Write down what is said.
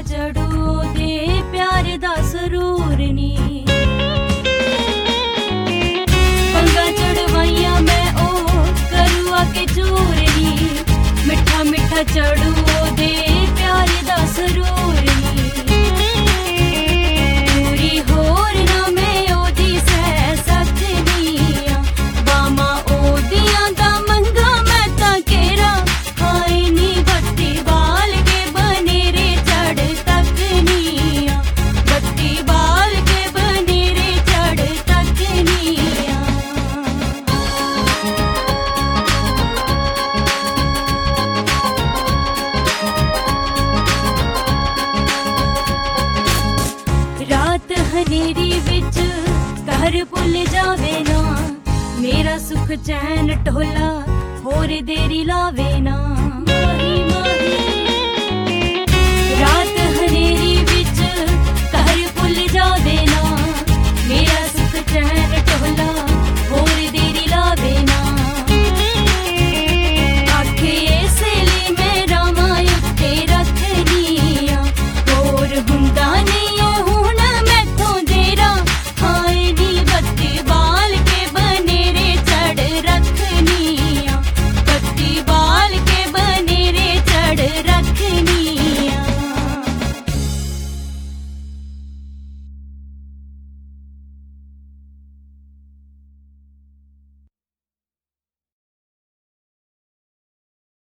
चढ़ू दे प्यार दा सरूर नी पंगा चढ़वाइया मैं ओ करुआ के चूर नी मिठा मिठा चढ़ू दे प्यार दा सरूर नी पूरी होर ना मैं ओदी सह सकनी आ बामा ओदियां दा मंगा मैं तां केरा हाय नी बत्ती बाल के बनेरे चढ़ तकनी आ बत्ती बाल के बनेरे चढ़ तकनी आ रात हनेरी विच घर भुल जावे ना मेरा सुख चैन ढोला होर देरी लावे ना